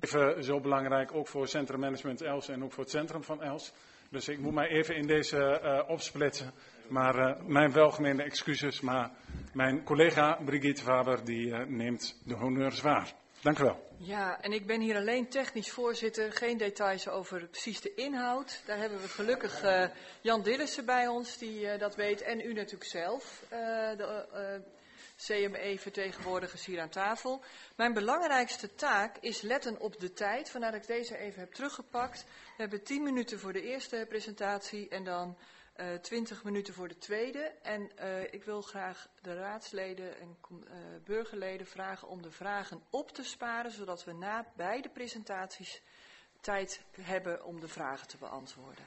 even zo belangrijk, ook voor Centrum Management Els en ook voor het centrum van Els. Dus ik moet mij even in deze opsplitsen. Maar mijn welgemeende excuses, maar mijn collega Brigitte Faber die neemt de honneurs waar. Dank u wel. Ja, en ik ben hier alleen technisch voorzitter, geen details over precies de inhoud. Daar hebben we gelukkig Jan Dillissen bij ons die dat weet en u natuurlijk zelf, de CME-vertegenwoordigers hier aan tafel. Mijn belangrijkste taak is letten op de tijd, vandaar dat ik deze even heb teruggepakt. We hebben 10 minuten voor de eerste presentatie en dan 20 minuten voor de tweede. En ik wil graag de raadsleden en burgerleden vragen om de vragen op te sparen, zodat we na beide presentaties tijd hebben om de vragen te beantwoorden.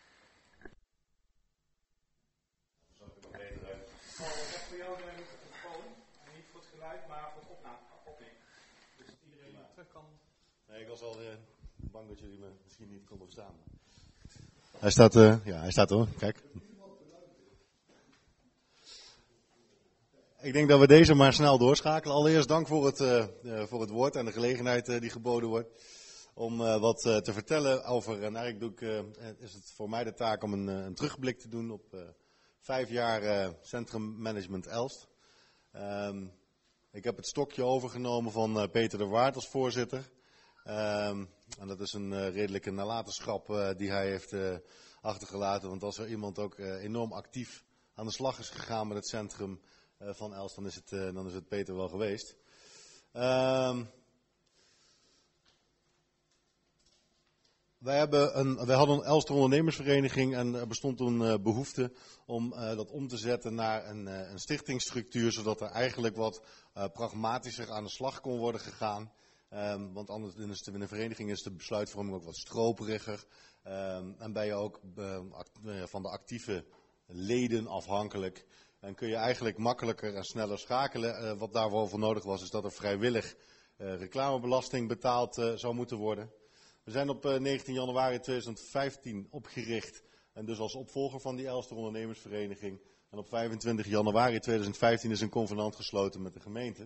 Zal ik het nog beter hebben? Ik heb voor jou de microfoon, niet voor het geluid, maar voor het opnemen. Dus dat iedereen terug kan. Nee, ik was al bang dat jullie me misschien niet konden verstaan. Hij staat hoor, kijk. Ik denk dat we deze maar snel doorschakelen. Allereerst dank voor het woord en de gelegenheid die geboden wordt om wat te vertellen over. En eigenlijk is het voor mij de taak om een terugblik te doen op 5 jaar Centrum Management Elst. Ik heb het stokje overgenomen van Peter de Waard als voorzitter. En dat is een redelijke nalatenschap die hij heeft achtergelaten. Want als er iemand ook enorm actief aan de slag is gegaan met het centrum van Elst, dan is het Peter wel geweest. Wij hadden een Elster ondernemersvereniging en er bestond toen behoefte om dat om te zetten naar een stichtingsstructuur, zodat er eigenlijk wat pragmatischer aan de slag kon worden gegaan. Want anders in een vereniging is de besluitvorming ook wat stroperiger. En ben je ook van de actieve leden afhankelijk. En kun je eigenlijk makkelijker en sneller schakelen. Wat daarvoor voor nodig was, is dat er vrijwillig reclamebelasting betaald zou moeten worden. We zijn op 19 januari 2015 opgericht. En dus als opvolger van die Elster ondernemersvereniging. En op 25 januari 2015 is een convenant gesloten met de gemeente.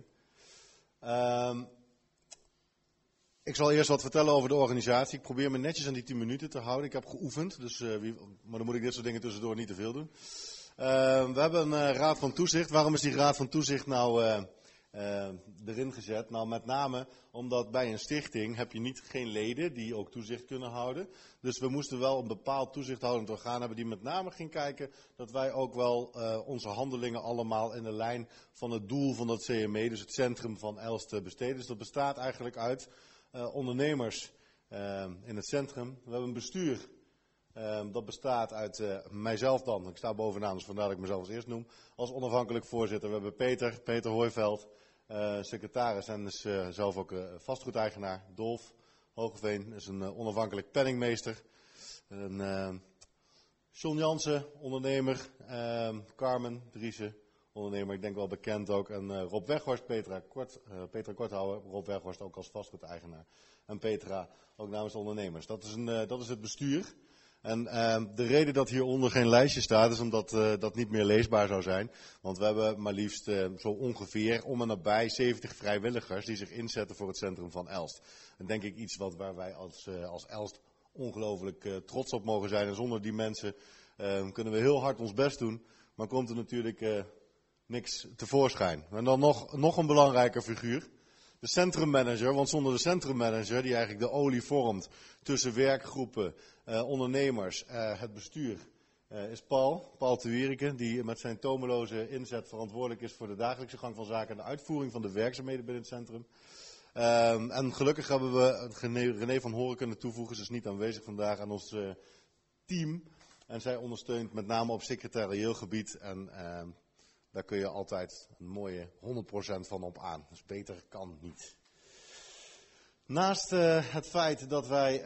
Ik zal eerst wat vertellen over de organisatie. Ik probeer me netjes aan die 10 minuten te houden. Ik heb geoefend, maar dan moet ik dit soort dingen tussendoor niet te veel doen. We hebben een raad van toezicht. Waarom is die raad van toezicht nou erin gezet? Nou, met name omdat bij een stichting heb je geen leden die ook toezicht kunnen houden. Dus we moesten wel een bepaald toezichthoudend orgaan hebben die met name ging kijken dat wij ook wel onze handelingen allemaal in de lijn van het doel van dat CME, dus het centrum van Elst, besteden. Dus dat bestaat eigenlijk uit ondernemers in het centrum. We hebben een bestuur. Dat bestaat uit mijzelf dan. Ik sta bovenaan, dus vandaar dat ik mezelf als eerst noem. Als onafhankelijk voorzitter. We hebben Peter Hooiveld, secretaris en is zelf ook vastgoedeigenaar. Dolf Hogeveen is een onafhankelijk penningmeester. John Jansen, ondernemer. Carmen Driessen, ondernemer, ik denk wel bekend ook. En Rob Weghorst, Petra Korthouwer, Rob Weghorst ook als vastgoedeigenaar. En Petra ook namens de ondernemers. Dat is het bestuur. En de reden dat hieronder geen lijstje staat is omdat dat niet meer leesbaar zou zijn. Want we hebben maar liefst zo ongeveer om en nabij 70 vrijwilligers die zich inzetten voor het centrum van Elst. En denk ik iets waar wij als Elst ongelooflijk trots op mogen zijn. En zonder die mensen kunnen we heel hard ons best doen. Maar komt er natuurlijk niks tevoorschijn. En dan nog een belangrijker figuur. De centrummanager, want zonder de centrummanager, die eigenlijk de olie vormt tussen werkgroepen, ondernemers, het bestuur, is Paul de Wierike, die met zijn tomeloze inzet verantwoordelijk is voor de dagelijkse gang van zaken en de uitvoering van de werkzaamheden binnen het centrum. En gelukkig hebben we René van Horen kunnen toevoegen, ze is niet aanwezig vandaag, aan ons team. En zij ondersteunt met name op secretarieel gebied en daar kun je altijd een mooie 100% van op aan. Dus beter kan niet. Naast het feit dat wij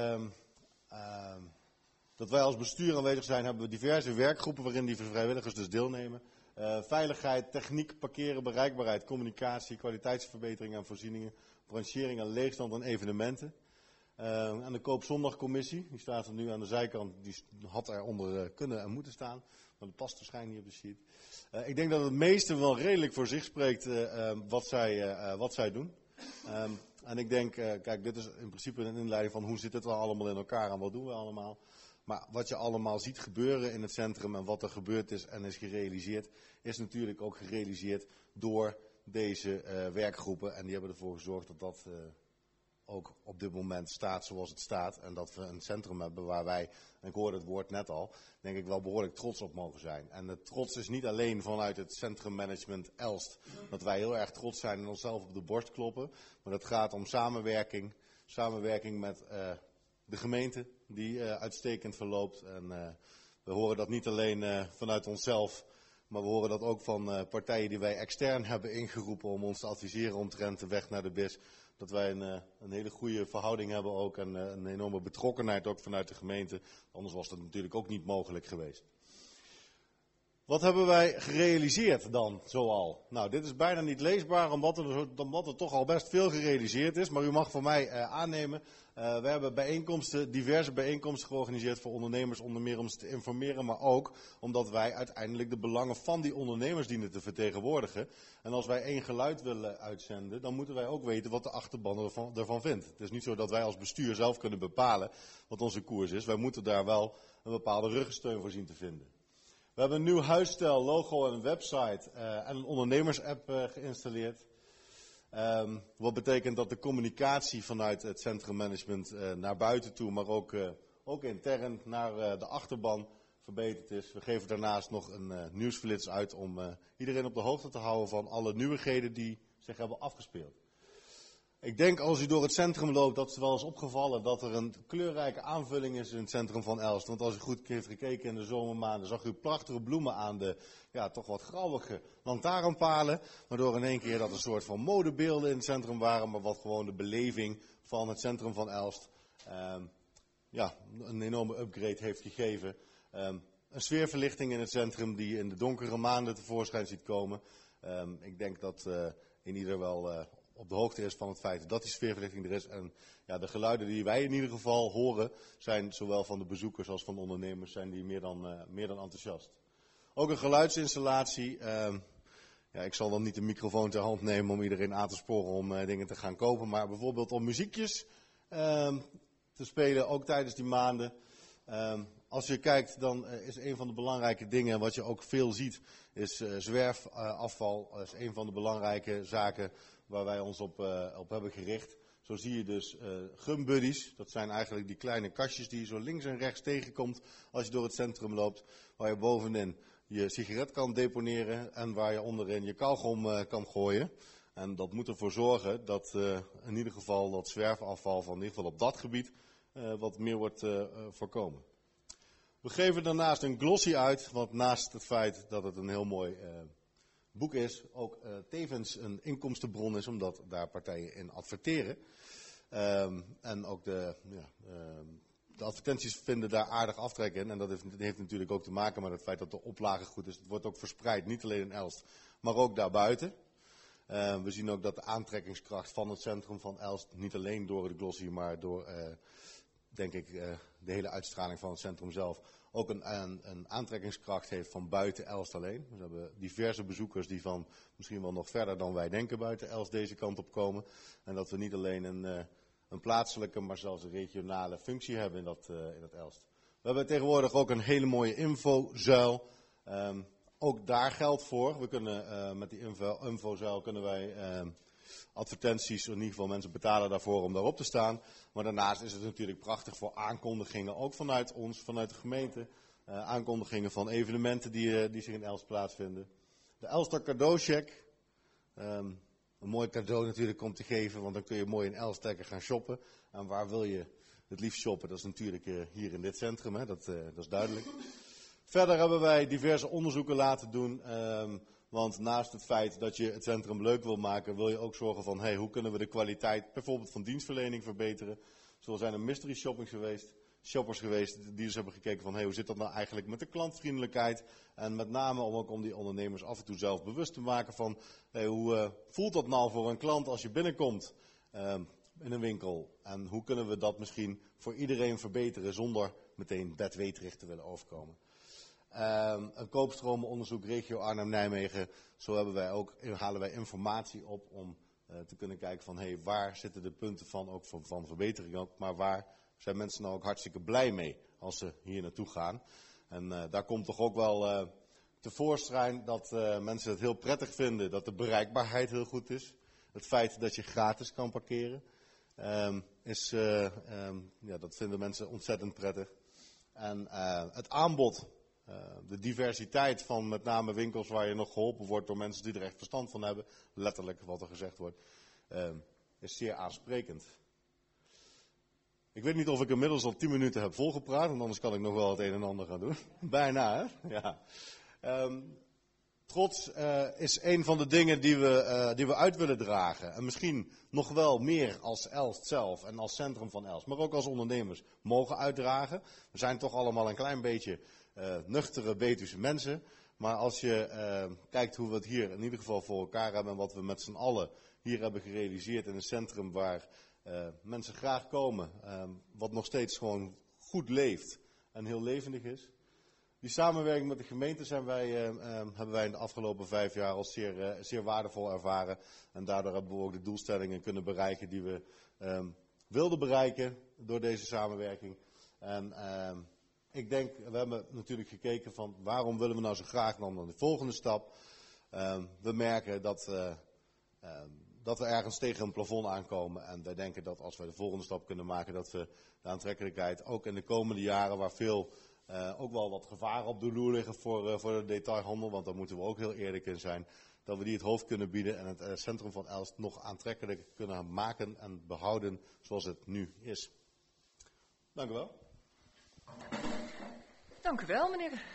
als bestuur aanwezig zijn, hebben we diverse werkgroepen waarin die vrijwilligers dus deelnemen. Veiligheid, techniek, parkeren, bereikbaarheid, communicatie, kwaliteitsverbetering en voorzieningen, branchering en leegstand en evenementen. En de Koopzondagcommissie, die staat er nu aan de zijkant, die had eronder kunnen en moeten staan. Maar dat past waarschijnlijk niet op de sheet. Ik denk dat het meeste wel redelijk voor zich spreekt wat zij doen. En ik denk, kijk, dit is in principe een inleiding van hoe zit het wel allemaal in elkaar en wat doen we allemaal. Maar wat je allemaal ziet gebeuren in het centrum en wat er gebeurd is en is gerealiseerd, is natuurlijk ook gerealiseerd door deze werkgroepen. En die hebben ervoor gezorgd dat dat ook op dit moment staat zoals het staat. En dat we een centrum hebben waar wij, en ik hoorde het woord net al, denk ik wel behoorlijk trots op mogen zijn. En de trots is niet alleen vanuit het centrummanagement Elst, dat wij heel erg trots zijn en onszelf op de borst kloppen. Maar dat gaat om samenwerking met de gemeente die uitstekend verloopt. En we horen dat niet alleen vanuit onszelf, maar we horen dat ook van partijen die wij extern hebben ingeroepen om ons te adviseren omtrent de weg naar de BIS. Dat wij een hele goede verhouding hebben ook en een enorme betrokkenheid ook vanuit de gemeente. Anders was dat natuurlijk ook niet mogelijk geweest. Wat hebben wij gerealiseerd dan zoal? Nou, dit is bijna niet leesbaar omdat er toch al best veel gerealiseerd is. Maar u mag van mij aannemen, we hebben diverse bijeenkomsten georganiseerd voor ondernemers. Onder meer om ze te informeren, maar ook omdat wij uiteindelijk de belangen van die ondernemers dienen te vertegenwoordigen. En als wij één geluid willen uitzenden, dan moeten wij ook weten wat de achterban ervan vindt. Het is niet zo dat wij als bestuur zelf kunnen bepalen wat onze koers is. Wij moeten daar wel een bepaalde ruggensteun voor zien te vinden. We hebben een nieuw huisstijl, logo en een website en een ondernemersapp geïnstalleerd. Wat betekent dat de communicatie vanuit het centrummanagement naar buiten toe, maar ook intern naar de achterban verbeterd is. We geven daarnaast nog een nieuwsflits uit om iedereen op de hoogte te houden van alle nieuwigheden die zich hebben afgespeeld. Ik denk als u door het centrum loopt dat het wel is opgevallen dat er een kleurrijke aanvulling is in het centrum van Elst. Want als u goed heeft gekeken in de zomermaanden zag u prachtige bloemen aan de toch wat grauwige lantaarnpalen. Waardoor in één keer dat een soort van modebeelden in het centrum waren, maar wat gewoon de beleving van het centrum van Elst een enorme upgrade heeft gegeven. Een sfeerverlichting in het centrum die je in de donkere maanden tevoorschijn ziet komen. Ik denk dat in ieder wel op de hoogte is van het feit dat die sfeerverlichting er is. En de geluiden die wij in ieder geval horen, zijn zowel van de bezoekers als van de ondernemers, zijn die meer dan enthousiast. Ook een geluidsinstallatie. Ik zal dan niet de microfoon ter hand nemen om iedereen aan te sporen om dingen te gaan kopen. Maar bijvoorbeeld om muziekjes te spelen, ook tijdens die maanden. Als je kijkt, dan is een van de belangrijke dingen, wat je ook veel ziet, is zwerfafval. Dat is een van de belangrijke zaken waar wij ons op hebben gericht. Zo zie je dus gumbuddies. Dat zijn eigenlijk die kleine kastjes die je zo links en rechts tegenkomt als je door het centrum loopt. Waar je bovenin je sigaret kan deponeren en waar je onderin je kauwgom kan gooien. En dat moet ervoor zorgen dat in ieder geval dat zwerfafval van in ieder geval op dat gebied wat meer wordt voorkomen. We geven daarnaast een glossy uit, want naast het feit dat het een heel mooi boek is, ook tevens een inkomstenbron is, omdat daar partijen in adverteren. En ook de advertenties vinden daar aardig aftrek in. En dat heeft natuurlijk ook te maken met het feit dat de oplage goed is. Het wordt ook verspreid, niet alleen in Elst, maar ook daarbuiten. We zien ook dat de aantrekkingskracht van het centrum van Elst, niet alleen door de glossy, maar door, denk ik, de hele uitstraling van het centrum zelf, ook een aantrekkingskracht heeft van buiten Elst alleen. We hebben diverse bezoekers die van misschien wel nog verder dan wij denken buiten Elst deze kant op komen. En dat we niet alleen een plaatselijke, maar zelfs een regionale functie hebben in dat Elst. We hebben tegenwoordig ook een hele mooie infozuil. Ook daar geldt voor. We kunnen met die infozuil kunnen wij advertenties, in ieder geval mensen betalen daarvoor om daarop te staan. Maar daarnaast is het natuurlijk prachtig voor aankondigingen, ook vanuit ons, vanuit de gemeente. Aankondigingen van evenementen die zich in Elst plaatsvinden. De Elster cadeaucheck. Een mooi cadeau natuurlijk om te geven, want dan kun je mooi in Elst lekker gaan shoppen. En waar wil je het liefst shoppen? Dat is natuurlijk hier in dit centrum, hè? Dat is duidelijk. Verder hebben wij diverse onderzoeken laten doen. Want naast het feit dat je het centrum leuk wil maken, wil je ook zorgen van hoe kunnen we de kwaliteit bijvoorbeeld van dienstverlening verbeteren. Zo zijn er mystery shoppers geweest die dus hebben gekeken van hoe zit dat nou eigenlijk met de klantvriendelijkheid. En met name om die ondernemers af en toe zelf bewust te maken van hoe voelt dat nou voor een klant als je binnenkomt in een winkel. En hoe kunnen we dat misschien voor iedereen verbeteren zonder meteen bedweterig te willen overkomen. Een koopstromenonderzoek regio Arnhem-Nijmegen. Zo halen wij informatie op om te kunnen kijken van waar zitten de punten van, ook van verbetering ook, maar waar zijn mensen nou ook hartstikke blij mee als ze hier naartoe gaan. En daar komt toch ook wel tevoorschijn dat mensen het heel prettig vinden dat de bereikbaarheid heel goed is. Het feit dat je gratis kan parkeren, dat vinden mensen ontzettend prettig. En het aanbod, de diversiteit van met name winkels waar je nog geholpen wordt door mensen die er echt verstand van hebben, letterlijk wat er gezegd wordt, is zeer aansprekend. Ik weet niet of ik inmiddels al 10 minuten heb volgepraat, want anders kan ik nog wel het een en ander gaan doen. Bijna, hè? Ja. Trots is een van de dingen die we uit willen dragen. En misschien nog wel meer als Elst zelf en als centrum van Elst, maar ook als ondernemers mogen uitdragen. We zijn toch allemaal een klein beetje nuchtere Betuwse mensen. Maar als je kijkt hoe we het hier in ieder geval voor elkaar hebben en wat we met z'n allen hier hebben gerealiseerd in een centrum waar mensen graag komen, wat nog steeds gewoon goed leeft en heel levendig is. Die samenwerking met de gemeente hebben wij in de afgelopen 5 jaar als zeer waardevol ervaren. En daardoor hebben we ook de doelstellingen kunnen bereiken die we wilden bereiken door deze samenwerking. En ik denk, we hebben natuurlijk gekeken van waarom willen we nou zo graag dan de volgende stap. We merken dat we ergens tegen een plafond aankomen. En wij denken dat als we de volgende stap kunnen maken, dat we de aantrekkelijkheid ook in de komende jaren, waar veel ook wel wat gevaren op de loer liggen voor de detailhandel, want daar moeten we ook heel eerlijk in zijn, dat we die het hoofd kunnen bieden en het centrum van Elst nog aantrekkelijker kunnen maken en behouden zoals het nu is. Dank u wel. Dank u wel, meneer.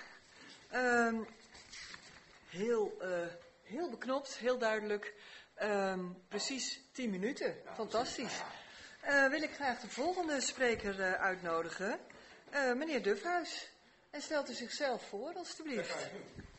Heel beknopt, heel duidelijk. Precies 10 minuten. Fantastisch. Wil ik graag de volgende spreker uitnodigen. Meneer Dufhuis. En stelt u zichzelf voor, alstublieft.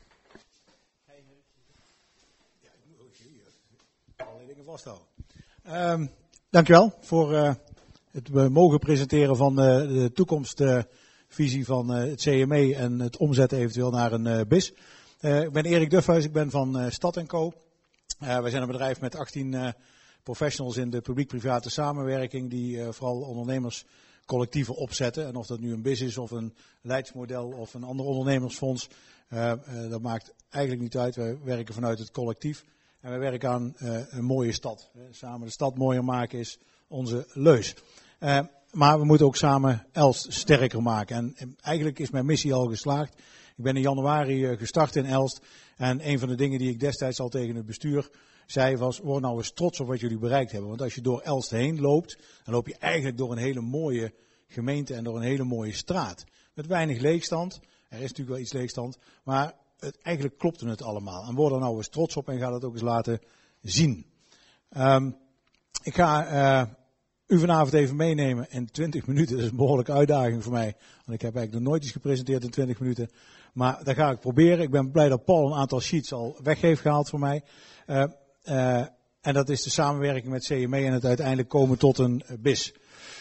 Ja, ik moet ook hier allerlei dingen vasthouden. Dankjewel voor het mogen presenteren van de toekomstvisie van het CME en het omzetten eventueel naar een BIS. Ik ben Erik Dufhuis, ik ben van Stad & Co. Wij zijn een bedrijf met 18 professionals in de publiek-private samenwerking die vooral ondernemerscollectieven opzetten. En of dat nu een BIS is of een leidsmodel of een ander ondernemersfonds, dat maakt eigenlijk niet uit. Wij werken vanuit het collectief en wij werken aan een mooie stad. Samen de stad mooier maken is onze leus. Maar we moeten ook samen Elst sterker maken. En eigenlijk is mijn missie al geslaagd. Ik ben in januari gestart in Elst. En een van de dingen die ik destijds al tegen het bestuur zei was, word nou eens trots op wat jullie bereikt hebben. Want als je door Elst heen loopt, dan loop je eigenlijk door een hele mooie gemeente en door een hele mooie straat. Met weinig leegstand. Er is natuurlijk wel iets leegstand. Maar eigenlijk klopte het allemaal. En word er nou eens trots op en ga dat ook eens laten zien. Ik ga u vanavond even meenemen in 20 minuten. Dat is een behoorlijke uitdaging voor mij. Want ik heb eigenlijk nog nooit iets gepresenteerd in 20 minuten. Maar dat ga ik proberen. Ik ben blij dat Paul een aantal sheets al weg heeft gehaald voor mij. En dat is de samenwerking met CME en het uiteindelijk komen tot een BIS.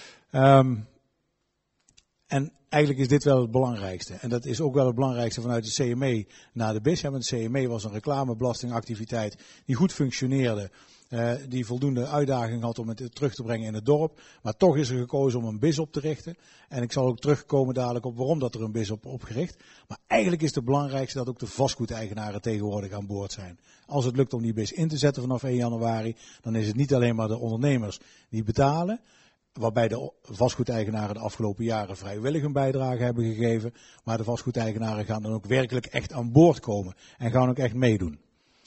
En eigenlijk is dit wel het belangrijkste. En dat is ook wel het belangrijkste vanuit de CME naar de BIS. Want de CME was een reclamebelastingactiviteit die goed functioneerde. Die voldoende uitdaging had om het terug te brengen in het dorp. Maar toch is er gekozen om een BIS op te richten. En ik zal ook terugkomen dadelijk op waarom dat er een BIS op opgericht. Maar eigenlijk is het belangrijkste dat ook de vastgoedeigenaren tegenwoordig aan boord zijn. Als het lukt om die BIS in te zetten vanaf 1 januari, dan is het niet alleen maar de ondernemers die betalen. Waarbij de vastgoedeigenaren de afgelopen jaren vrijwillig een bijdrage hebben gegeven. Maar de vastgoedeigenaren gaan dan ook werkelijk echt aan boord komen. En gaan ook echt meedoen.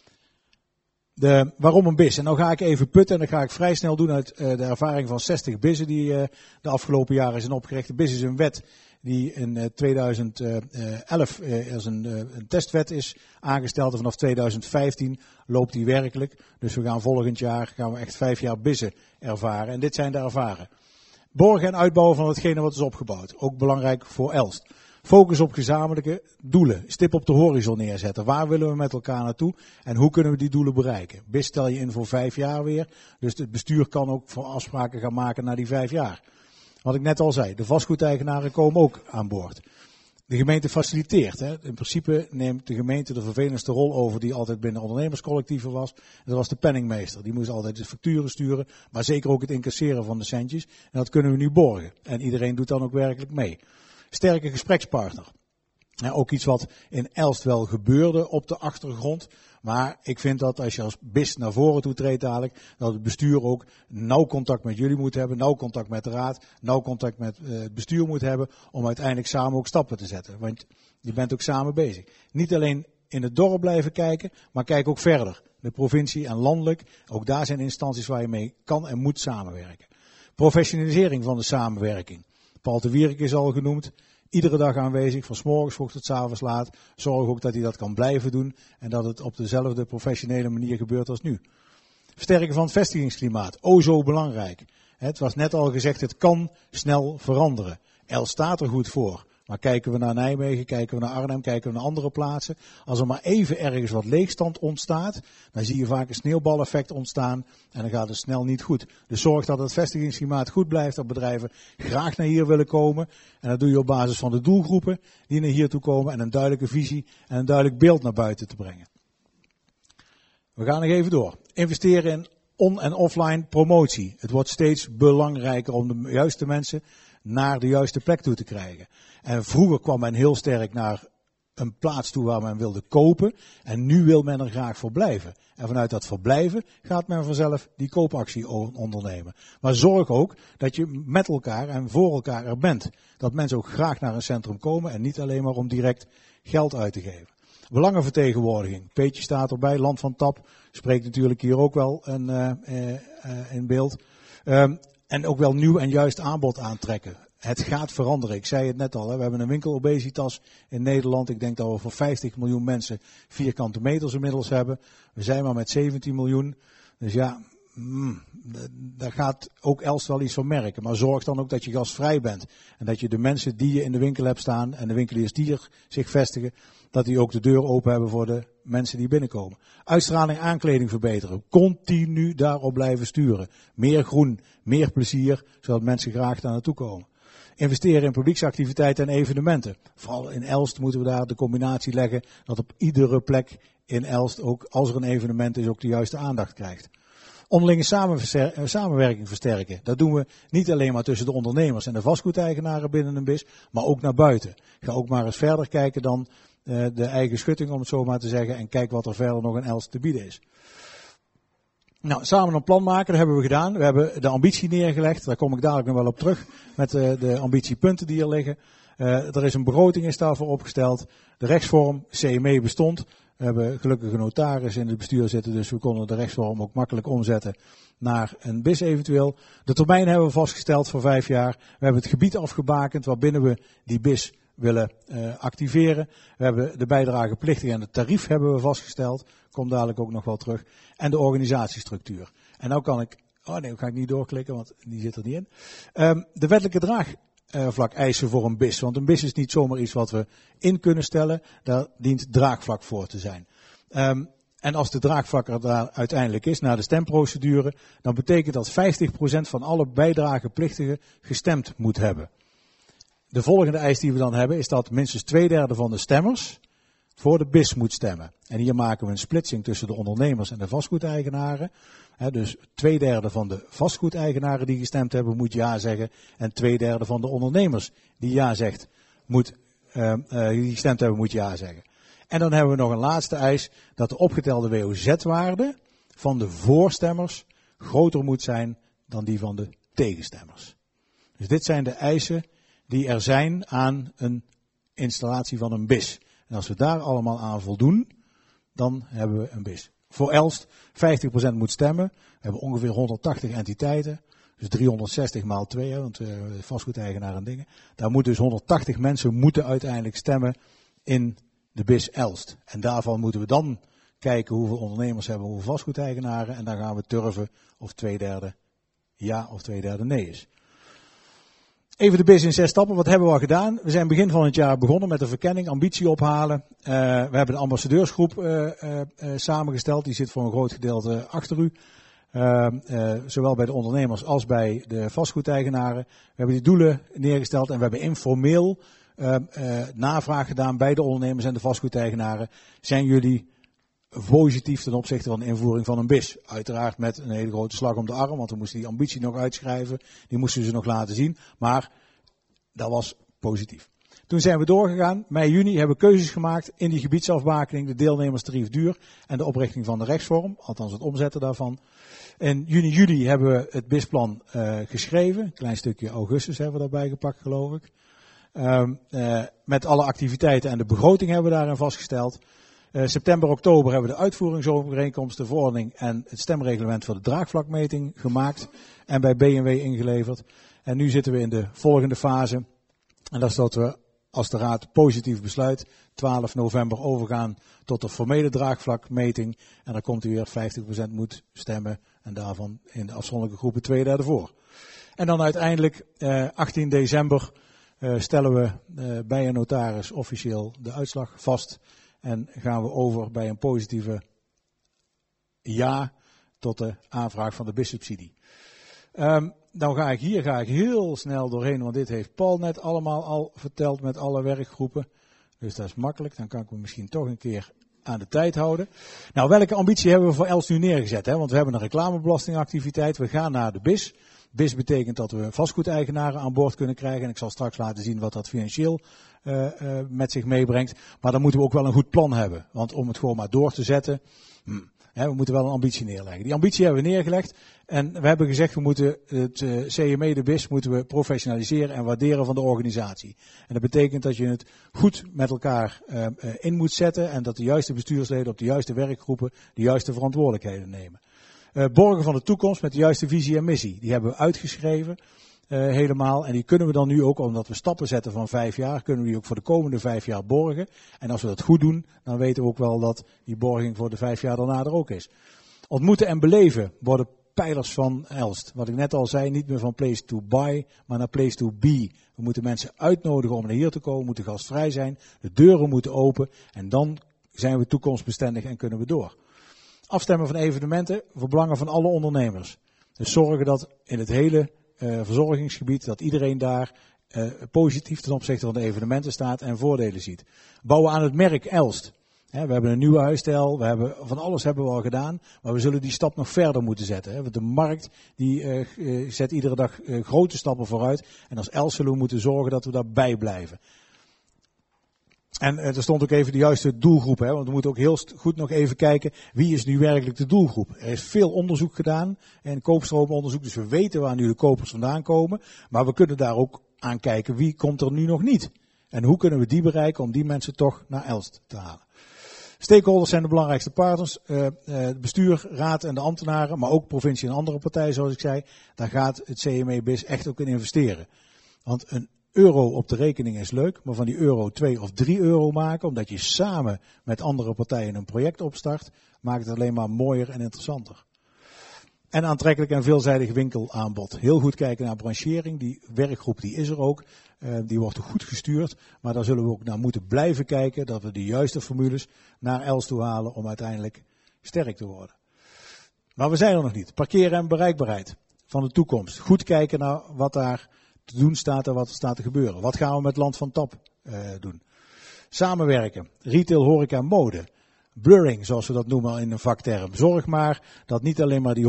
Waarom een BIS? En nou ga ik even putten en dat ga ik vrij snel doen uit de ervaring van 60 BIS'en die de afgelopen jaren zijn opgericht. De BIS is een wet die in 2011 als een testwet is aangesteld. En vanaf 2015 loopt die werkelijk. Dus we gaan volgend jaar echt 5 jaar BIS'en ervaren. En dit zijn de ervaren. Borgen en uitbouwen van hetgene wat is opgebouwd. Ook belangrijk voor Elst. Focus op gezamenlijke doelen. Stip op de horizon neerzetten. Waar willen we met elkaar naartoe? En hoe kunnen we die doelen bereiken? BIS stel je in voor 5 jaar weer. Dus het bestuur kan ook voor afspraken gaan maken naar die 5 jaar. Wat ik net al zei, de vastgoedeigenaren komen ook aan boord. de gemeente faciliteert. Hè. In principe neemt de gemeente de vervelendste rol over die altijd binnen ondernemerscollectieven was. Dat was de penningmeester. Die moest altijd de facturen sturen, maar zeker ook het incasseren van de centjes. En dat kunnen we nu borgen. En iedereen doet dan ook werkelijk mee. Sterke gesprekspartner. Ook iets wat in Elst wel gebeurde op de achtergrond. Maar ik vind dat als je als BIS naar voren toe treedt dadelijk, dat het bestuur ook nauw contact met jullie moet hebben, nauw contact met de raad, nauw contact met het bestuur moet hebben, om uiteindelijk samen ook stappen te zetten. Want je bent ook samen bezig. Niet alleen in het dorp blijven kijken, maar kijk ook verder. De provincie en landelijk, ook daar zijn instanties waar je mee kan en moet samenwerken. Professionalisering van de samenwerking. Paul de Wierik is al genoemd. Iedere dag aanwezig, van 's morgens vroeg tot 's avonds laat. Zorg ook dat hij dat kan blijven doen en dat het op dezelfde professionele manier gebeurt als nu. Versterken van het vestigingsklimaat, zo belangrijk. Het was net al gezegd, het kan snel veranderen. Elst staat er goed voor. Maar kijken we naar Nijmegen, kijken we naar Arnhem, kijken we naar andere plaatsen. Als er maar even ergens wat leegstand ontstaat, dan zie je vaak een sneeuwbaleffect ontstaan en dan gaat het snel niet goed. Dus zorg dat het vestigingsklimaat goed blijft, dat bedrijven graag naar hier willen komen. En dat doe je op basis van de doelgroepen die naar hier toe komen en een duidelijke visie en een duidelijk beeld naar buiten te brengen. We gaan nog even door. Investeren in on- en offline promotie. Het wordt steeds belangrijker om de juiste mensen naar de juiste plek toe te krijgen. En vroeger kwam men heel sterk naar een plaats toe waar men wilde kopen. En nu wil men er graag voor blijven. En vanuit dat verblijven gaat men vanzelf die koopactie ondernemen. Maar zorg ook dat je met elkaar en voor elkaar er bent. Dat mensen ook graag naar een centrum komen en niet alleen maar om direct geld uit te geven. Belangenvertegenwoordiging. Peetje staat erbij, Land van Tap spreekt natuurlijk hier ook wel in beeld. En ook wel nieuw en juist aanbod aantrekken. Het gaat veranderen. Ik zei het net al. Hè. We hebben een winkelobesitas in Nederland. Ik denk dat we voor 50 miljoen mensen vierkante meters inmiddels hebben. We zijn maar met 17 miljoen. Dus ja, daar gaat ook Elst wel iets van merken. Maar zorg dan ook dat je gastvrij bent. En dat je de mensen die je in de winkel hebt staan en de winkeliers die er zich vestigen, dat die ook de deur open hebben voor de mensen die binnenkomen. Uitstraling, aankleding verbeteren. Continu daarop blijven sturen. Meer groen, meer plezier, zodat mensen graag daar naartoe komen. Investeren in publieksactiviteiten en evenementen. Vooral in Elst moeten we daar de combinatie leggen dat op iedere plek in Elst, ook als er een evenement is, ook de juiste aandacht krijgt. Onderlinge samenwerking versterken. Dat doen we niet alleen maar tussen de ondernemers en de vastgoedeigenaren binnen een BIS, maar ook naar buiten. Ga ook maar eens verder kijken dan de eigen schutting, om het zo maar te zeggen, en kijk wat er verder nog in Elst te bieden is. Nou, samen een plan maken, dat hebben we gedaan. We hebben de ambitie neergelegd, daar kom ik dadelijk nog wel op terug, met de ambitiepunten die er liggen. Er is een begroting is daarvoor opgesteld. De rechtsvorm, CME bestond. We hebben gelukkig een notaris in het bestuur zitten, dus we konden de rechtsvorm ook makkelijk omzetten naar een BIS eventueel. De termijn hebben we vastgesteld voor 5 jaar. We hebben het gebied afgebakend waarbinnen we die BIS willen activeren. We hebben de bijdrageplichtige en het tarief hebben we vastgesteld. Kom dadelijk ook nog wel terug. En de organisatiestructuur. En nou kan ik, ga ik niet doorklikken, want die zit er niet in. De wettelijke draagvlak eisen voor een BIS. Want een BIS is niet zomaar iets wat we in kunnen stellen. Daar dient draagvlak voor te zijn. En als de draagvlak er daar uiteindelijk is, na de stemprocedure, dan betekent dat 50% van alle bijdrageplichtigen gestemd moet hebben. De volgende eis die we dan hebben is dat minstens 2/3 van de stemmers voor de BIS moet stemmen. En hier maken we een splitsing tussen de ondernemers en de vastgoedeigenaren. Dus 2/3 van de vastgoedeigenaren die gestemd hebben moet ja zeggen. En 2/3 van de ondernemers die ja zegt, die gestemd hebben moet ja zeggen. En dan hebben we nog een laatste eis, dat de opgetelde WOZ-waarde van de voorstemmers groter moet zijn dan die van de tegenstemmers. Dus dit zijn de eisen die er zijn aan een installatie van een BIS. En als we daar allemaal aan voldoen, dan hebben we een BIS. Voor Elst, 50% moet stemmen. We hebben ongeveer 180 entiteiten. Dus 360 maal 2, want vastgoedeigenaar en dingen. Daar moeten dus 180 mensen moeten uiteindelijk stemmen in de BIS Elst. En daarvan moeten we dan kijken hoeveel ondernemers hebben, hoeveel vastgoedeigenaren. En dan gaan we turven of 2/3 ja of 2/3 nee is. Even de BIS in 6 stappen. Wat hebben we al gedaan? We zijn begin van het jaar begonnen met de verkenning, ambitie ophalen. We hebben de ambassadeursgroep samengesteld. Die zit voor een groot gedeelte achter u. Zowel bij de ondernemers als bij de vastgoedeigenaren. We hebben die doelen neergesteld en we hebben informeel navraag gedaan bij de ondernemers en de vastgoedeigenaren. Zijn jullie positief ten opzichte van de invoering van een BIS? Uiteraard met een hele grote slag om de arm, want we moesten die ambitie nog uitschrijven. Die moesten ze nog laten zien, maar dat was positief. Toen zijn we doorgegaan. Mei, juni hebben we keuzes gemaakt in die gebiedsafbakening, de deelnemerstarief duur en de oprichting van de rechtsvorm, althans het omzetten daarvan. In juni, juli hebben we het BIS-plan geschreven. Een klein stukje augustus hebben we daarbij gepakt, geloof ik. Met alle activiteiten en de begroting hebben we daarin vastgesteld. September, oktober hebben we de uitvoeringsovereenkomst, de verordening en het stemreglement voor de draagvlakmeting gemaakt en bij BMW ingeleverd. En nu zitten we in de volgende fase. En dat is dat we, als de Raad positief besluit, 12 november overgaan tot de formele draagvlakmeting. En dan komt u weer 50% moet stemmen en daarvan in de afzonderlijke groepen 2/3 voor. En dan uiteindelijk 18 december stellen we bij een notaris officieel de uitslag vast. En gaan we over bij een positieve ja tot de aanvraag van de BIS-subsidie. Dan ga ik heel snel doorheen, want dit heeft Paul net allemaal al verteld met alle werkgroepen. Dus dat is makkelijk, dan kan ik me misschien toch een keer aan de tijd houden. Nou, welke ambitie hebben we voor Elst nu neergezet? Hè? Want we hebben een reclamebelastingactiviteit, we gaan naar de BIS. BIS betekent dat we vastgoedeigenaren aan boord kunnen krijgen. En ik zal straks laten zien wat dat financieel met zich meebrengt. Maar dan moeten we ook wel een goed plan hebben. Want om het gewoon maar door te zetten, we moeten wel een ambitie neerleggen. Die ambitie hebben we neergelegd. En we hebben gezegd, we moeten het CME, de BIS, moeten we professionaliseren en waarderen van de organisatie. En dat betekent dat je het goed met elkaar in moet zetten. En dat de juiste bestuursleden op de juiste werkgroepen de juiste verantwoordelijkheden nemen. Borgen van de toekomst met de juiste visie en missie. Die hebben we uitgeschreven helemaal. En die kunnen we dan nu ook, omdat we stappen zetten van 5 jaar, kunnen we die ook voor de komende 5 jaar borgen. En als we dat goed doen, dan weten we ook wel dat die borging voor de 5 jaar daarna er ook is. Ontmoeten en beleven worden pijlers van Elst. Wat ik net al zei, niet meer van place to buy, maar naar place to be. We moeten mensen uitnodigen om naar hier te komen, moeten gastvrij zijn, de deuren moeten open en dan zijn we toekomstbestendig en kunnen we door. Afstemmen van evenementen voor belangen van alle ondernemers. Dus zorgen dat in het hele verzorgingsgebied, dat iedereen daar positief ten opzichte van de evenementen staat en voordelen ziet. Bouwen aan het merk Elst. We hebben een nieuwe huisstijl, van alles hebben we al gedaan, maar we zullen die stap nog verder moeten zetten. Want de markt die zet iedere dag grote stappen vooruit en als Elst zullen we moeten zorgen dat we daarbij blijven. En er stond ook even de juiste doelgroep, want we moeten ook heel goed nog even kijken wie is nu werkelijk de doelgroep. Er is veel onderzoek gedaan en koopstroomonderzoek, dus we weten waar nu de kopers vandaan komen. Maar we kunnen daar ook aan kijken wie komt er nu nog niet. En hoe kunnen we die bereiken om die mensen toch naar Elst te halen. Stakeholders zijn de belangrijkste partners, het bestuur, raad en de ambtenaren, maar ook provincie en andere partijen zoals ik zei. Daar gaat het CME-BIS echt ook in investeren. Want een euro op de rekening is leuk, maar van die euro 2 of 3 euro maken, omdat je samen met andere partijen een project opstart, maakt het alleen maar mooier en interessanter. En aantrekkelijk en veelzijdig winkelaanbod. Heel goed kijken naar branchering, die werkgroep die is er ook, die wordt goed gestuurd, maar daar zullen we ook naar moeten blijven kijken, dat we de juiste formules naar Elst toe halen om uiteindelijk sterk te worden. Maar we zijn er nog niet. Parkeren en bereikbaarheid van de toekomst. Goed kijken naar wat daar te doen staat en wat er staat te gebeuren. Wat gaan we met Land van Tap doen? Samenwerken, retail, horeca, mode. Blurring, zoals we dat noemen in een vakterm. Zorg maar dat niet alleen maar die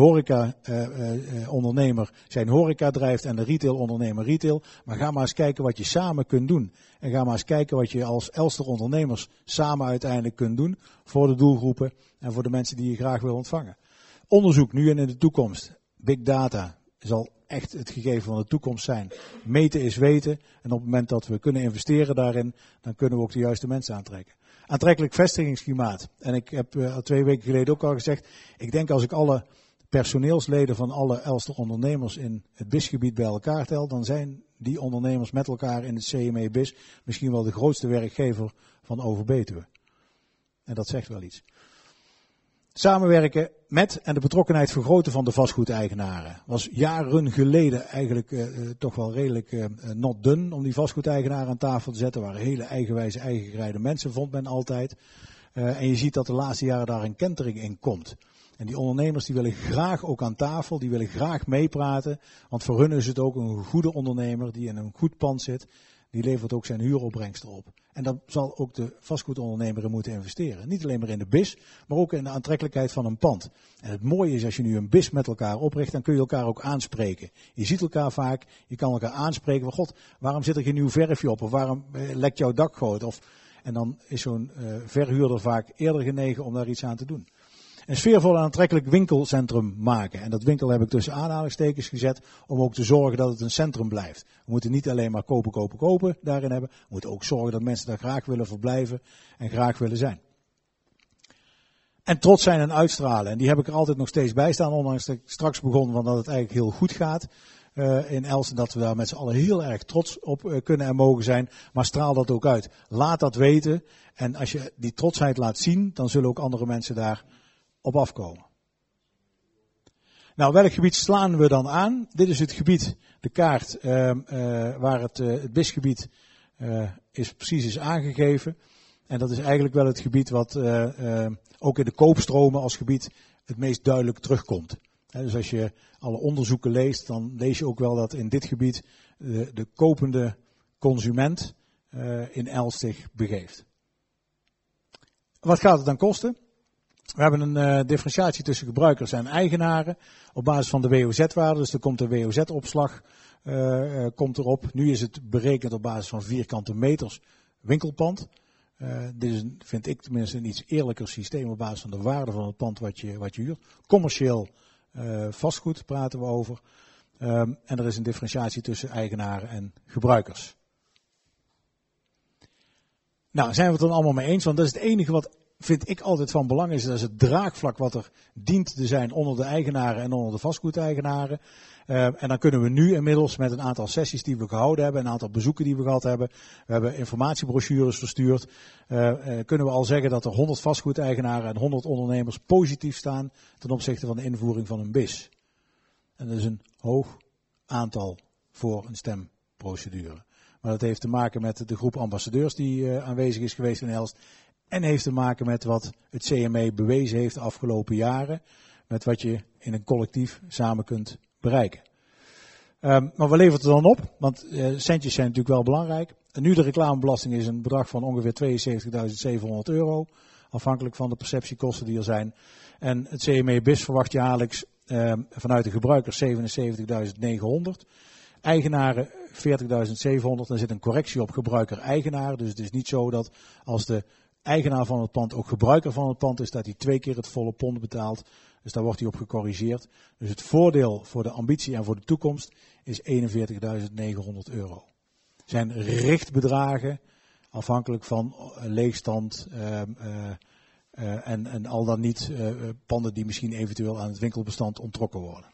horeca-ondernemer zijn horeca drijft en de retail-ondernemer retail. Maar ga maar eens kijken wat je samen kunt doen. En ga maar eens kijken wat je als Elster ondernemers samen uiteindelijk kunt doen voor de doelgroepen en voor de mensen die je graag wil ontvangen. Onderzoek nu en in de toekomst. Big data zal echt het gegeven van de toekomst zijn. Meten is weten. En op het moment dat we kunnen investeren daarin, dan kunnen we ook de juiste mensen aantrekken. Aantrekkelijk vestigingsklimaat. En ik heb 2 weken geleden ook al gezegd, ik denk als ik alle personeelsleden van alle Elster ondernemers in het BIS-gebied bij elkaar tel, dan zijn die ondernemers met elkaar in het CME-BIS misschien wel de grootste werkgever van Overbetuwe. En dat zegt wel iets. Samenwerken met en de betrokkenheid vergroten van de vastgoedeigenaren. Was jaren geleden eigenlijk toch wel redelijk not done om die vastgoedeigenaren aan tafel te zetten. Waren hele eigenwijze, eigengereide mensen, vond men altijd. En je ziet dat de laatste jaren daar een kentering in komt. En die ondernemers die willen graag ook aan tafel, die willen graag meepraten. Want voor hun is het ook een goede ondernemer die in een goed pand zit. die levert ook zijn huuropbrengsten op. En dan zal ook de vastgoedondernemer in moeten investeren. Niet alleen maar in de BIS, maar ook in de aantrekkelijkheid van een pand. En het mooie is, als je nu een BIS met elkaar opricht, dan kun je elkaar ook aanspreken. Je ziet elkaar vaak, je kan elkaar aanspreken van, god, waarom zit er geen nieuw verfje op? Of waarom lekt jouw dakgoot? En dan is zo'n verhuurder vaak eerder genegen om daar iets aan te doen. Een sfeervol en aantrekkelijk winkelcentrum maken. En dat winkel heb ik tussen aanhalingstekens gezet om ook te zorgen dat het een centrum blijft. We moeten niet alleen maar kopen daarin hebben. We moeten ook zorgen dat mensen daar graag willen verblijven en graag willen zijn. En trots zijn en uitstralen. En die heb ik er altijd nog steeds bij staan, ondanks dat ik straks begon van dat het eigenlijk heel goed gaat in Elst. Dat we daar met z'n allen heel erg trots op kunnen en mogen zijn. Maar straal dat ook uit. Laat dat weten. En als je die trotsheid laat zien, dan zullen ook andere mensen daar op afkomen. Nou, welk gebied slaan we dan aan? Dit is het gebied, de kaart, waar het BIS-gebied precies is aangegeven. En dat is eigenlijk wel het gebied wat ook in de koopstromen als gebied het meest duidelijk terugkomt. Dus als je alle onderzoeken leest, dan lees je ook wel dat in dit gebied de kopende consument in Elst zich begeeft. Wat gaat het dan kosten? We hebben een differentiatie tussen gebruikers en eigenaren op basis van de WOZ-waarde. Dus er komt de WOZ-opslag komt erop. Nu is het berekend op basis van vierkante meters winkelpand. Dit is, vind ik tenminste, een iets eerlijker systeem op basis van de waarde van het pand wat je huurt. Commercieel vastgoed praten we over. En er is een differentiatie tussen eigenaren en gebruikers. Nou, zijn we het dan allemaal mee eens? Want dat is het enige wat, vind ik, altijd van belang is. Dat is het draagvlak wat er dient te zijn onder de eigenaren en onder de vastgoedeigenaren. En dan kunnen we nu inmiddels met een aantal sessies die we gehouden hebben, een aantal bezoeken die we gehad hebben, we hebben informatiebrochures verstuurd, kunnen we al zeggen dat er 100 vastgoedeigenaren en 100 ondernemers positief staan ten opzichte van de invoering van een BIS. En dat is een hoog aantal voor een stemprocedure. Maar dat heeft te maken met de groep ambassadeurs die aanwezig is geweest in Elst. En heeft te maken met wat het CME bewezen heeft de afgelopen jaren. Met wat je in een collectief samen kunt bereiken. Maar wat levert het dan op? Want centjes zijn natuurlijk wel belangrijk. En nu de reclamebelasting is een bedrag van ongeveer €72.700. Afhankelijk van de perceptiekosten die er zijn. En het CME BIS verwacht jaarlijks vanuit de gebruikers €77.900. Eigenaren €40.700. Er zit een correctie op gebruiker-eigenaar. Dus het is niet zo dat als de eigenaar van het pand ook gebruiker van het pand is, dat hij 2 keer het volle pond betaalt. Dus daar wordt hij op gecorrigeerd. Dus het voordeel voor de ambitie en voor de toekomst is €41.900. Het zijn richtbedragen afhankelijk van leegstand en al dan niet panden die misschien eventueel aan het winkelbestand onttrokken worden.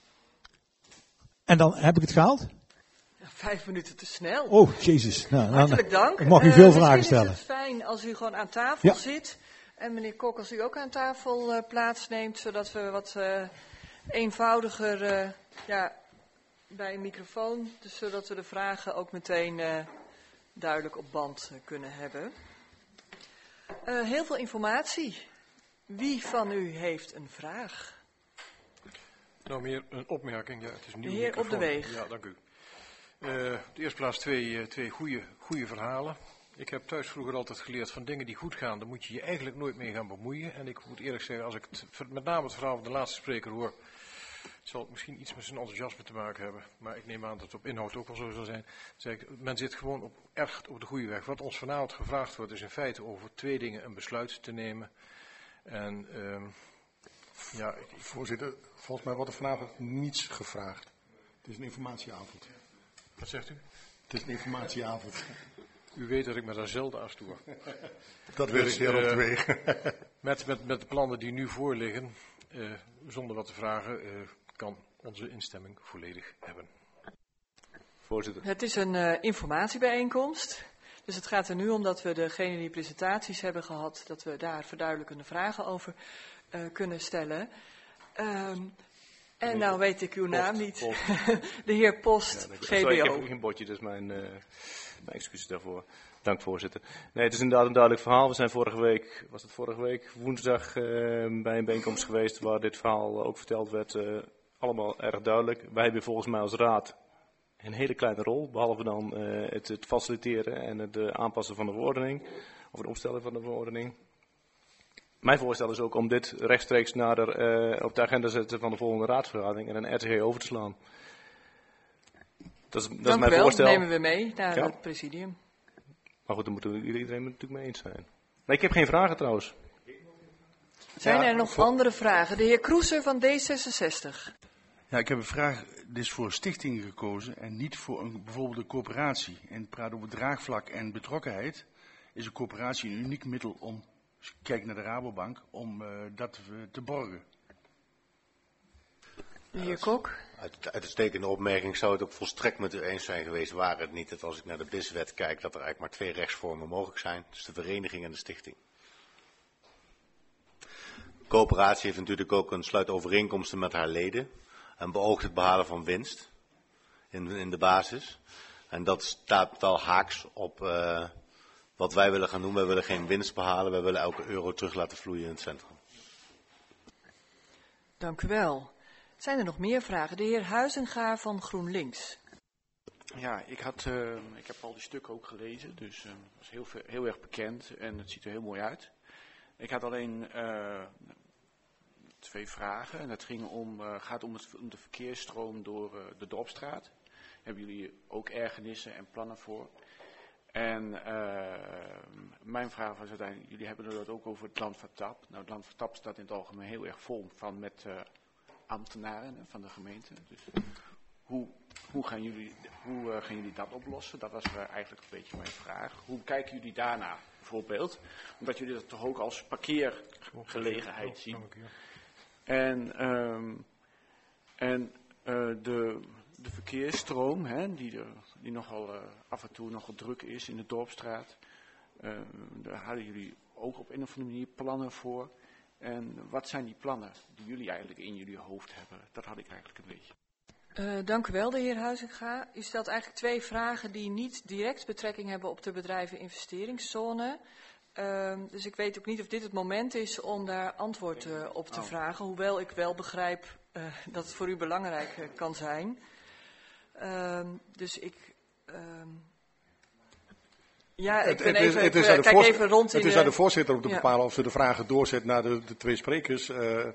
En dan heb ik het gehaald? 5 minuten te snel. Oh, jezus. Nou, hartelijk dank. Ik mag u veel vragen stellen. Het is fijn als u gewoon aan tafel zit. En meneer Kok, als u ook aan tafel plaatsneemt, zodat we wat eenvoudiger bij een microfoon, dus zodat we de vragen ook meteen duidelijk op band kunnen hebben. Heel veel informatie. Wie van u heeft een vraag? Nou, meer een opmerking. Ja, het is een nieuwe de heer microfoon. op de weeg. Ja, dank u. Op de eerste plaats twee goede verhalen. Ik heb thuis vroeger altijd geleerd van dingen die goed gaan, daar moet je je eigenlijk nooit mee gaan bemoeien. En ik moet eerlijk zeggen, als ik met name het verhaal van de laatste spreker hoor, zal het misschien iets met zijn enthousiasme te maken hebben. Maar ik neem aan dat het op inhoud ook wel zo zal zijn. Zeg ik, men zit gewoon echt op de goede weg. Wat ons vanavond gevraagd wordt is in feite over 2 dingen een besluit te nemen. En Voorzitter, volgens mij wordt er vanavond niets gevraagd. Het is een informatieavond. Wat zegt u? Het is een informatieavond. U weet dat ik me daar zelden aan stoor. Dat wil ik heel op de weg. Met de plannen die nu voorliggen, zonder wat te vragen, kan onze instemming volledig hebben. Voorzitter. Het is een informatiebijeenkomst. Dus het gaat er nu om dat we degenen die presentaties hebben gehad, dat we daar verduidelijkende vragen over kunnen stellen. En nou weet ik uw naam niet. De heer Post, GBO. Sorry, ik heb geen bordje, dus mijn excuses daarvoor. Dank, voorzitter. Nee, het is inderdaad een duidelijk verhaal. We zijn vorige week woensdag bij een bijeenkomst geweest waar dit verhaal ook verteld werd. Allemaal erg duidelijk. Wij hebben volgens mij als raad een hele kleine rol, behalve dan het faciliteren en het aanpassen van de verordening, of het opstellen van de verordening. Mijn voorstel is ook om dit rechtstreeks op de agenda te zetten van de volgende raadsvergadering en een RTG over te slaan. Dat is mijn voorstel. Dat nemen we mee naar het presidium. Maar goed, daar moeten iedereen het natuurlijk mee eens zijn. Maar ik heb geen vragen trouwens. Zijn er nog andere vragen? De heer Kroeser van D66. Ja, ik heb een vraag. Dit is voor stichtingen gekozen en niet voor bijvoorbeeld een coöperatie. En het praat over draagvlak en betrokkenheid. Is een coöperatie een uniek middel om, als je kijkt naar de Rabobank, om dat te borgen? De heer Kok. Uitstekende opmerking. Zou het ook volstrekt met u eens zijn geweest, waren het niet dat als ik naar de BIS-wet kijk, dat er eigenlijk maar 2 rechtsvormen mogelijk zijn. Dus de vereniging en de stichting. De coöperatie heeft natuurlijk ook een sluitovereenkomsten met haar leden. En beoogt het behalen van winst in de basis. En dat staat wel haaks op wat wij willen gaan doen. Wij willen geen winst behalen, wij willen elke euro terug laten vloeien in het centrum. Dank u wel. Zijn er nog meer vragen? De heer Huizenga van GroenLinks. Ja, ik heb al die stukken ook gelezen, dus dat is heel erg bekend en het ziet er heel mooi uit. Ik had alleen 2 vragen en dat gaat om de verkeersstroom door de Dorpsstraat. Hebben jullie ook ergernissen en plannen voor? En mijn vraag was uiteindelijk, jullie hebben het ook over het Land van Tap. Nou, het Land van Tap staat in het algemeen heel erg vol met ambtenaren van de gemeente. Dus hoe gaan jullie dat oplossen? Dat was eigenlijk een beetje mijn vraag. Hoe kijken jullie daarna bijvoorbeeld? Omdat jullie dat toch ook als parkeergelegenheid zien. En de verkeersstroom, die nogal af en toe nogal druk is in de Dorpsstraat. Daar hadden jullie ook op een of andere manier plannen voor. En wat zijn die plannen die jullie eigenlijk in jullie hoofd hebben? Dat had ik eigenlijk een beetje. Dank u wel, de heer Huizinga. U stelt eigenlijk 2 vragen die niet direct betrekking hebben op de bedrijveninvesteringszone. Dus ik weet ook niet of dit het moment is om daar antwoord op te vragen. Hoewel ik wel begrijp dat het voor u belangrijk kan zijn. Dus ik... ik ben even rond. Het is aan de voorzitter om te bepalen of ze de vragen doorzet naar de 2 sprekers.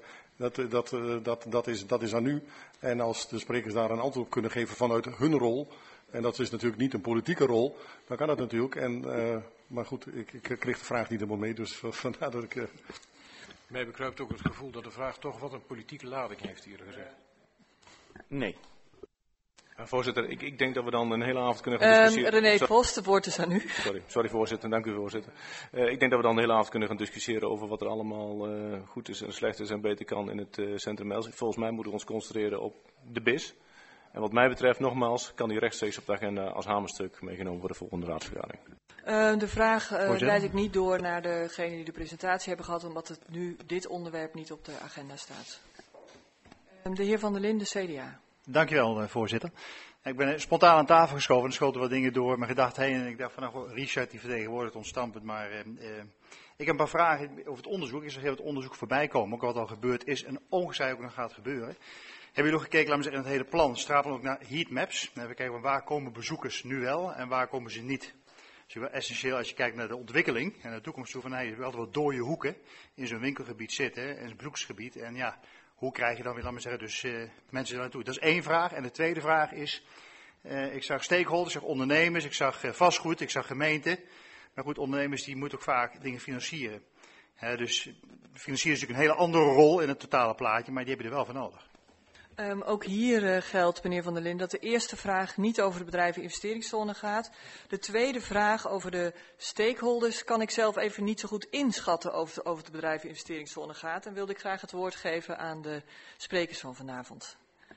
Dat is aan u. En als de sprekers daar een antwoord op kunnen geven vanuit hun rol, en dat is natuurlijk niet een politieke rol, dan kan dat natuurlijk. Maar goed, ik kreeg de vraag niet helemaal mee, dus vandaar dat ik... Mij bekruipt ook het gevoel dat de vraag toch wat een politieke lading heeft hier gezegd. Nee. Voorzitter, ik denk dat we dan een hele avond kunnen gaan discussiëren. René Post, het woord is aan u. Sorry voorzitter, dank u voorzitter. Ik denk dat we dan een hele avond kunnen gaan discussiëren over wat er allemaal goed is en slecht is en beter kan in het Centrum Els. Volgens mij moeten we ons concentreren op de BIS. En wat mij betreft, nogmaals, kan die rechtstreeks op de agenda als hamerstuk meegenomen worden voor de volgende raadsvergadering. De vraag leid ik niet door naar degene die de presentatie hebben gehad, omdat het nu dit onderwerp niet op de agenda staat. De heer Van der Linden, CDA. Dankjewel, voorzitter. Ik ben spontaan aan tafel geschoven en schoten wat dingen door mijn gedachten heen. En ik dacht van, nou, Richard die vertegenwoordigt ons standpunt. Maar ik heb een paar vragen over het onderzoek. Ik zag heel wat onderzoek voorbij komen, ook wat al gebeurd is en ongetwijfeld ook nog gaat gebeuren. Hebben jullie nog gekeken, laten we zeggen, in het hele plan, strapelen ook naar heatmaps. Dan hebben we kijken van waar komen bezoekers nu wel en waar komen ze niet. Dat is wel essentieel als je kijkt naar de ontwikkeling en de toekomst toe van, je hebt altijd wat dode hoeken in zo'n winkelgebied zitten, in zo'n bezoeksgebied. En ja, hoe krijg je dan weer, laten we zeggen, dus mensen daar naartoe? Dat is 1 vraag. En de tweede vraag is, ik zag stakeholders, ik zag ondernemers, ik zag vastgoed, ik zag gemeenten. Maar goed, ondernemers die moeten ook vaak dingen financieren. Dus financieren is natuurlijk een hele andere rol in het totale plaatje, maar die heb je er wel voor nodig. Ook hier geldt, meneer Van der Linden, dat de eerste vraag niet over de bedrijveninvesteringszone gaat. De tweede vraag over de stakeholders kan ik zelf even niet zo goed inschatten over de bedrijveninvesteringszone gaat. En wilde ik graag het woord geven aan de sprekers van vanavond.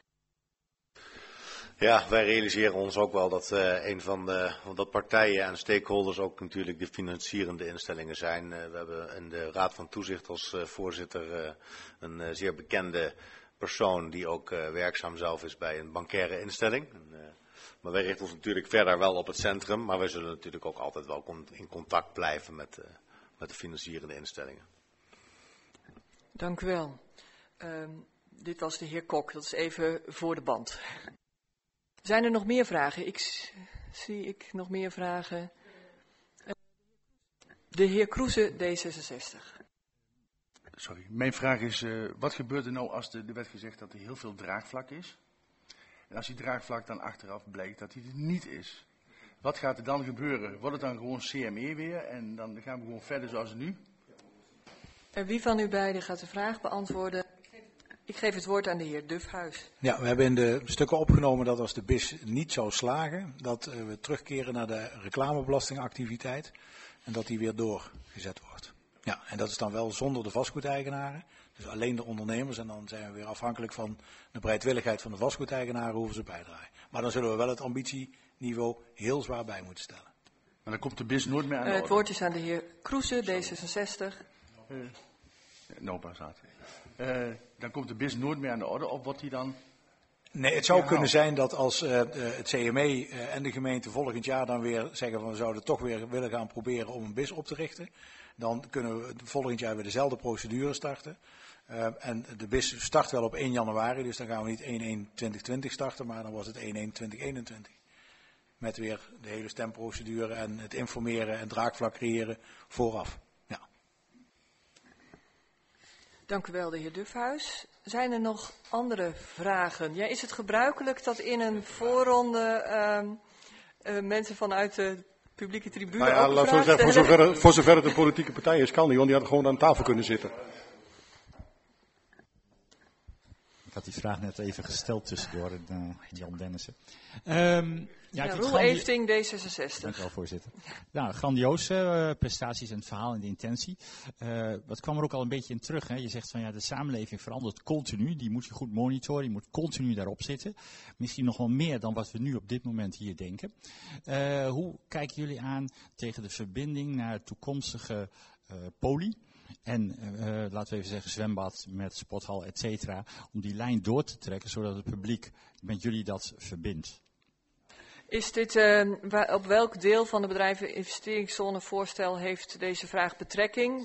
Ja, wij realiseren ons ook wel dat een van dat partijen en stakeholders ook natuurlijk de financierende instellingen zijn. We hebben in de Raad van Toezicht als voorzitter een zeer bekende persoon die ook werkzaam zelf is bij een bankaire instelling. Maar wij richten ons natuurlijk verder wel op het centrum, maar wij zullen natuurlijk ook altijd wel in contact blijven met de financierende instellingen. Dank u wel. Dit was de heer Kok, dat is even voor de band. Zijn er nog meer vragen? Zie ik nog meer vragen? De heer Kroeze, D66. Sorry, mijn vraag is, wat gebeurt er nou als er werd gezegd dat er heel veel draagvlak is? En als die draagvlak dan achteraf blijkt dat die er niet is. Wat gaat er dan gebeuren? Wordt het dan gewoon CME weer en dan gaan we gewoon verder zoals nu? Wie van u beiden gaat de vraag beantwoorden? Ik geef het woord aan de heer Dufhuis. Ja, we hebben in de stukken opgenomen dat als de BIS niet zou slagen, dat we terugkeren naar de reclamebelastingactiviteit en dat die weer doorgezet wordt. Ja, en dat is dan wel zonder de vastgoedeigenaren, dus alleen de ondernemers en dan zijn we weer afhankelijk van de bereidwilligheid van de vastgoedeigenaren hoeven ze bijdragen. Maar dan zullen we wel het ambitieniveau heel zwaar bij moeten stellen. Maar dan komt de BIS nooit meer aan de orde. Het woord is aan de heer Kroeze, D66. Dan komt de BIS nooit meer aan de orde, of wordt die dan... Nee, het zou kunnen zijn dat als het CME en de gemeente volgend jaar dan weer zeggen van we zouden toch weer willen gaan proberen om een BIS op te richten. Dan kunnen we volgend jaar weer dezelfde procedure starten. En de BIS start wel op 1 januari, dus dan gaan we niet 1/1/2020 starten, maar dan wordt het 1/1/2021. Met weer de hele stemprocedure en het informeren en draagvlak creëren vooraf. Ja. Dank u wel, de heer Dufhuis. Zijn er nog andere vragen? Ja, is het gebruikelijk dat in een voorronde mensen vanuit de publieke tribune ook laat zo zeggen, voor zover het een politieke partij is, kan niet, want die had gewoon aan tafel kunnen zitten. Ik had die vraag net even gesteld tussendoor, Jan Dennissen. Roel Efting, D66. Dank u wel, voorzitter. Nou, grandioze prestaties en het verhaal en de intentie. Wat kwam er ook al een beetje in terug. Hè? Je zegt van ja, de samenleving verandert continu. Die moet je goed monitoren, die moet continu daarop zitten. Misschien nog wel meer dan wat we nu op dit moment hier denken. Hoe kijken jullie aan tegen de verbinding naar het toekomstige poli? En laten we even zeggen zwembad met sporthal, et cetera. Om die lijn door te trekken, zodat het publiek met jullie dat verbindt. Is dit, op welk deel van de bedrijveninvesteringszone voorstel heeft deze vraag betrekking?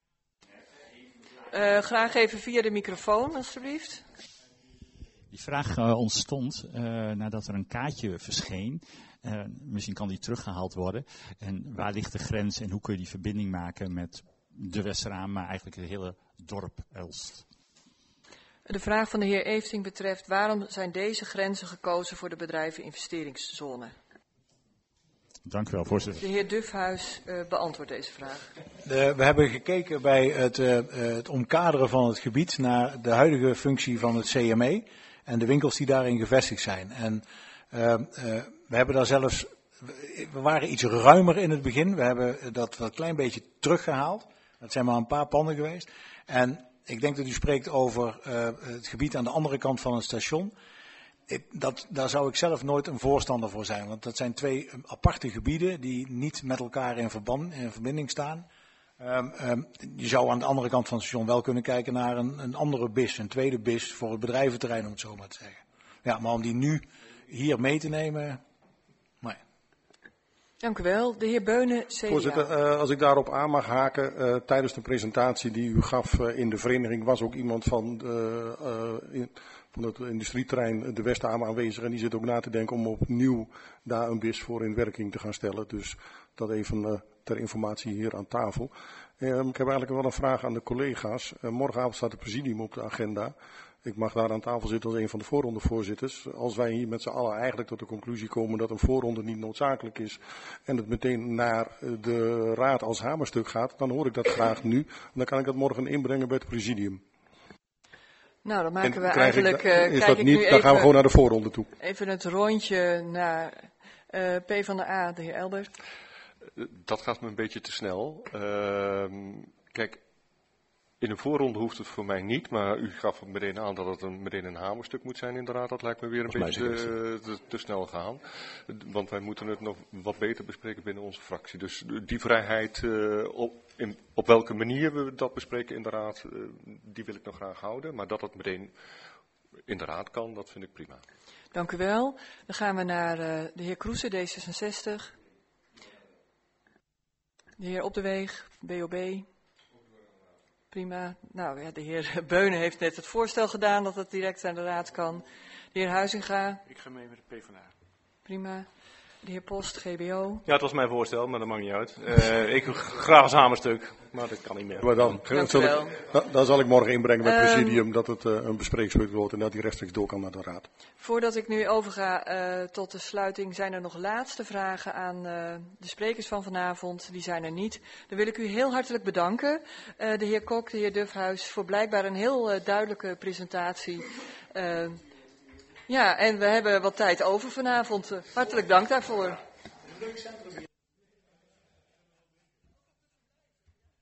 Graag even via de microfoon, alstublieft. Die vraag ontstond nadat er een kaartje verscheen. Misschien kan die teruggehaald worden. En waar ligt de grens en hoe kun je die verbinding maken met de Westeraan, maar eigenlijk het hele dorp Elst? De vraag van de heer Efting betreft waarom zijn deze grenzen gekozen voor de bedrijveninvesteringszone? Dank u wel, voorzitter. De heer Dufhuis beantwoordt deze vraag. We hebben gekeken bij het omkaderen van het gebied naar de huidige functie van het CME en de winkels die daarin gevestigd zijn. En we hebben daar zelfs, we waren iets ruimer in het begin. We hebben dat wel een klein beetje teruggehaald. Dat zijn maar een paar panden geweest. En ik denk dat u spreekt over het gebied aan de andere kant van het station. Daar zou ik zelf nooit een voorstander voor zijn. Want dat zijn 2 aparte gebieden die niet met elkaar in verbinding staan. Je zou aan de andere kant van het station wel kunnen kijken naar een andere BIS. Een tweede BIS voor het bedrijventerrein, om het zo maar te zeggen. Ja, maar om die nu hier mee te nemen... Nee. Dank u wel. De heer Beunen, CDA. Voorzitter, als ik daarop aan mag haken, tijdens de presentatie die u gaf in de vereniging was ook iemand van het industrieterrein de Westhamer aanwezig. En die zit ook na te denken om opnieuw daar een BIS voor in werking te gaan stellen. Dus dat even ter informatie hier aan tafel. Ik heb eigenlijk wel een vraag aan de collega's. Morgenavond staat het presidium op de agenda. Ik mag daar aan tafel zitten als een van de voorrondevoorzitters. Als wij hier met z'n allen eigenlijk tot de conclusie komen dat een voorronde niet noodzakelijk is en het meteen naar de raad als hamerstuk gaat, dan hoor ik dat graag nu. En dan kan ik dat morgen inbrengen bij het presidium. Nou, dan maken we En eigenlijk... is dat niet, dan gaan we gewoon naar de voorronde toe. Even het rondje naar PvdA, de heer Elbert. Dat gaat me een beetje te snel. Kijk, in een voorronde hoeft het voor mij niet, maar u gaf meteen aan dat het meteen een hamerstuk moet zijn inderdaad. Dat lijkt me weer een beetje te snel gaan. Want wij moeten het nog wat beter bespreken binnen onze fractie. Dus die vrijheid, op welke manier we dat bespreken in de raad, die wil ik nog graag houden. Maar dat het meteen in de raad kan, dat vind ik prima. Dank u wel. Dan gaan we naar de heer Kroeze, D66. De heer Op de Weeg, BOB. Prima. Nou ja, de heer Beunen heeft net het voorstel gedaan dat het direct aan de raad kan. De heer Huizinga. Ik ga mee met de PvdA. Prima. De heer Post, GBO. Ja, het was mijn voorstel, maar dat maakt niet uit. Ik graag als hamerstuk, maar dat kan niet meer. Maar dan zal ik morgen inbrengen met het presidium dat het een bespreekpunt wordt en dat die rechtstreeks door kan naar de raad. Voordat ik nu overga tot de sluiting, zijn er nog laatste vragen aan de sprekers van vanavond. Die zijn er niet. Dan wil ik u heel hartelijk bedanken. De heer Kok, de heer Dufhuis, voor blijkbaar een heel duidelijke presentatie. Ja, en we hebben wat tijd over vanavond. Hartelijk dank daarvoor.